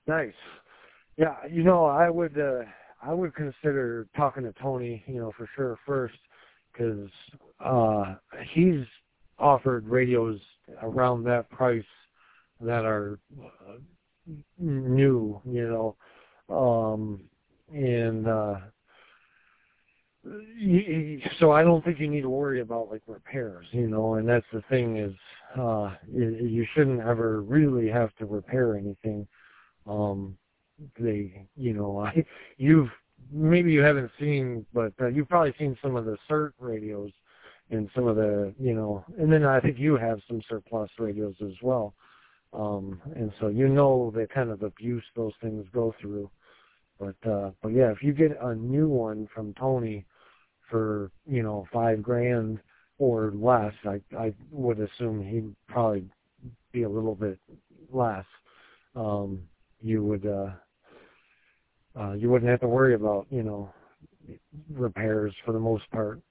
Nice. Yeah, I would consider talking to Tony, for sure first, because he's offered radios around that price that are new, and so I don't think you need to worry about like repairs, and that's the thing is, you shouldn't ever really have to repair anything. Um, you've maybe you haven't seen, but you've probably seen some of the CERT radios and some of the, and then I think you have some CERT Plus radios as well. And so the kind of abuse those things go through. But yeah, if you get a new one from Tony for, $5,000 or less, I would assume he'd probably be a little bit less. You would, you wouldn't have to worry about, repairs for the most part.